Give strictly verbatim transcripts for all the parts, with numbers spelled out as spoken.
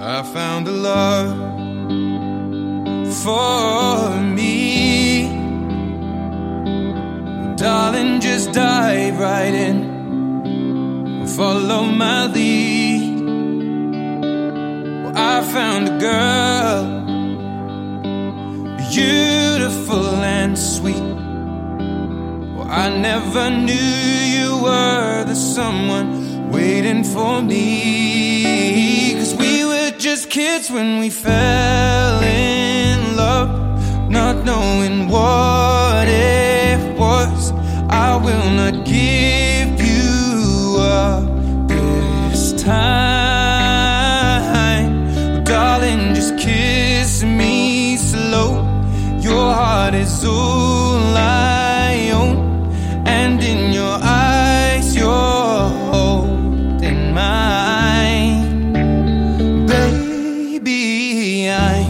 I found a love for me. Darling, just dive right in, follow my lead. Well, I found a girl, beautiful and sweet. Well, I never knew you were the someone waiting for me. 'Cause we were just kids when we fell in love, not knowing what it was. I will not give you up this time. Oh, darling, just kiss me slow. Your heart is all I own, and in your eyes you're holding mine. Baby, I'm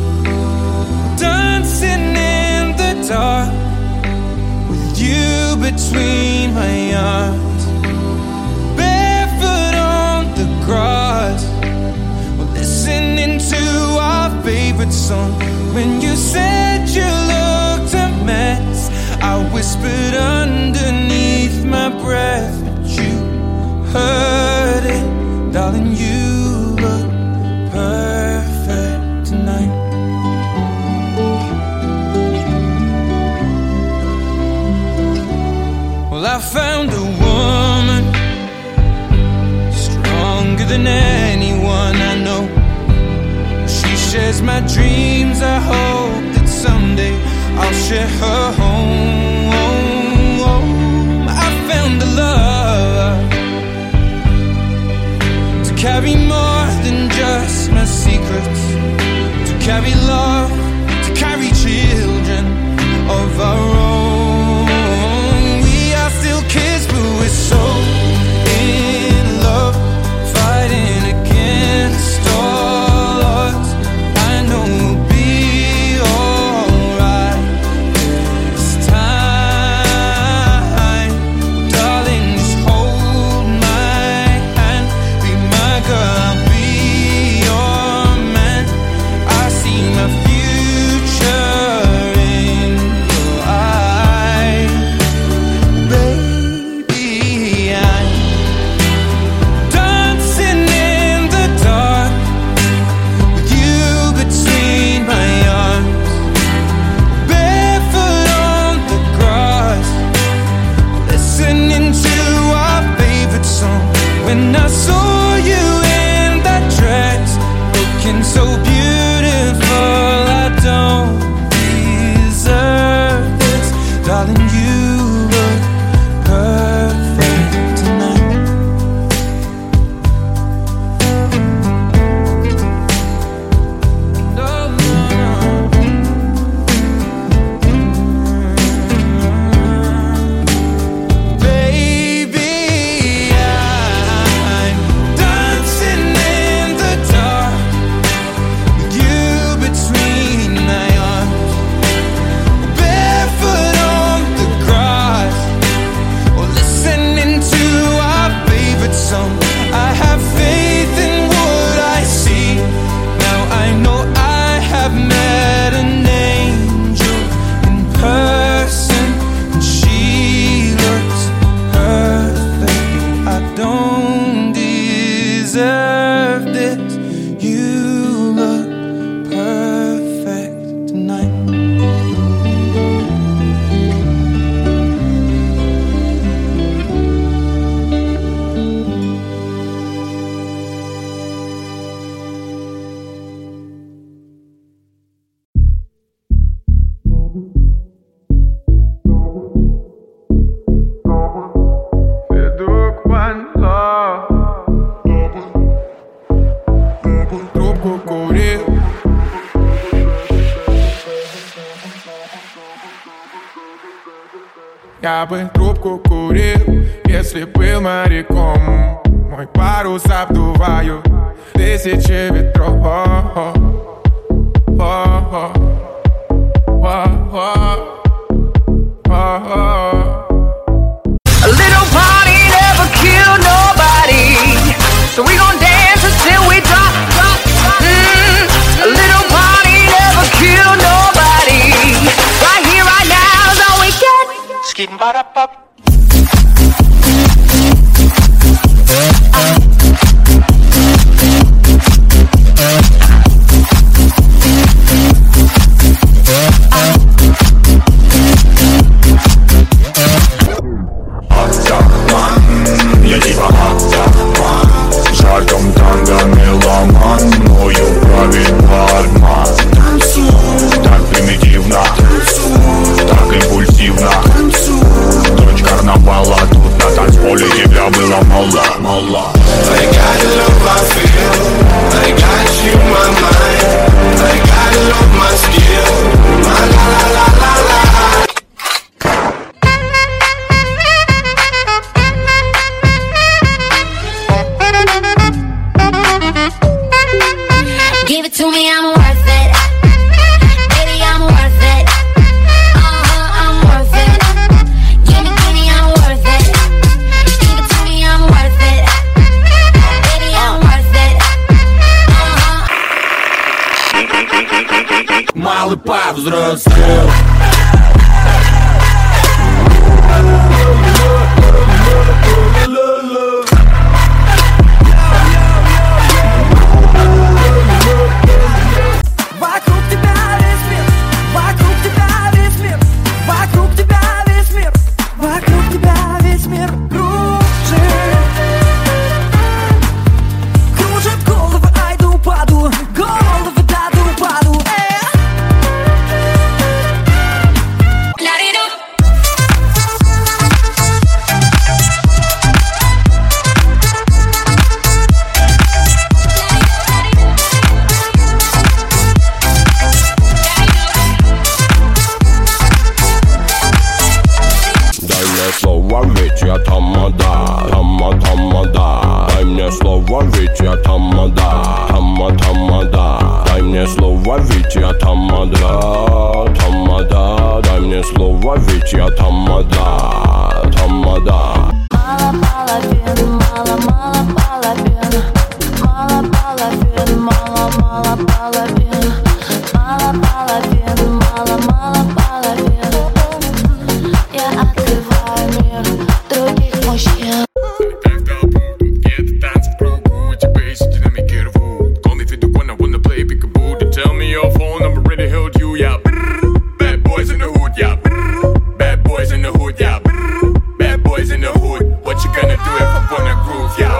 dancing in the dark with you between my arms, barefoot on the grass. We're listening to our favorite song. When you said you looked a mess, I whispered underneath my breath, but you heard it. Darling, you look perfect tonight. Well, I found a woman stronger than anyone I know. She shares my dreams. I hope that someday I'll share her home. I found a love to carry more than just my secrets, to carry love, to carry children of our own. We are still kids, but we're so in love, fighting against all odds. I know we'll be alright this time. Darling, just hold my hand, be my girl, I'll be your man. I see my future in your eyes. Baby, I'm dancing in the dark with you between my arms, barefoot on the grass, listening to our favorite song. When I saw you in that dress, looking so beautiful, I don't deserve this. Darling, you look perfect tonight. No, no, no. Baby, I'm dancing in the dark with you between my arms, barefoot on the grass, or listening to our favorite song. I have faith in what I see. Now I know I have met an angel in person, and she looks perfect. I don't deserve this. You look perfect tonight. Feduk one love, трубку курил. Я бы трубку курил, если был моряком. Мой парус обдуваю тысячи ветров. A little party never killed nobody, so we gon' dance until we drop, drop, drop. Я типа атаман, в жарком танго меломан, мною правит бармен. Так примитивно, так импульсивно. Дочь карнавала, тут на танцполе тебя было мало, мало. I got love I feel, I got you my mind, I got love my skill, my la la la la la. Give it to me, I'm worth it. Baby, I'm worth it. Uh-huh, I'm worth it. Give me, give me, I'm worth it. Give it to me, I'm worth it. Baby, I'm worth it. Uh-huh. Малый повзрослел. Ведь я тамада, тама тамада. Дай мне слово, ведь я тамада, тама тамада. Дай мне слово, ведь я тамада, тамада. Дай мне слово, ведь я тамада, тамада. Мало половин, мало, мало половин. Мало половин, мало, мало половин. Мало половин, мало, мало половин. Я открываю мир других мужчин. Когда будут где-то танцы в кругу, у тебя есть динамики рвут. Call me if you do wanna wanna play peekaboo. Don't tell me your phone number really held you, yeah. Bad boys in the hood, yeah. Bad boys in the hood, yeah. Bad boys in the hood. What you gonna do if I wanna groove, yeah?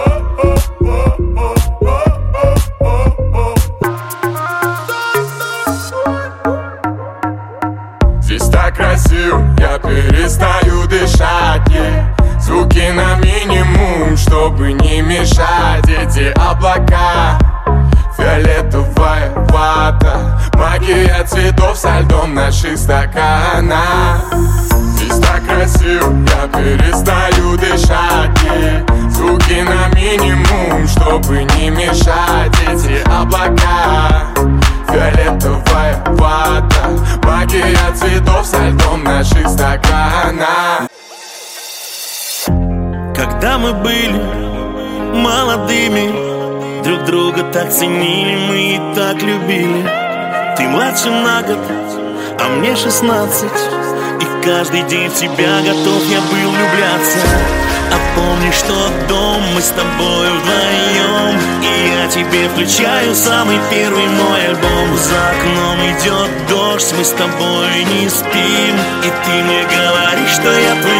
Здесь так красиво, я перестаю дышать, yeah. Звуки на минимум, чтобы не мешать. Эти облака, фиолетовая вата, магия цветов со льдом наших стаканах. Здесь так красиво, я перестаю дышать, yeah. Звуки на минимум, чтобы не мешать. Эти облака, фиолетовая вата, магия цветов со льдом наших стаканах. Когда мы были молодыми, друг друга так ценили, мы и так любили. Ты младше на год, а мне шестнадцать, и каждый день в тебя готов я был влюбляться. А помнишь тот дом, мы с тобой вдвоем, и я тебе включаю самый первый мой альбом. За окном идет дождь, мы с тобой не спим, и ты мне говоришь, что я твой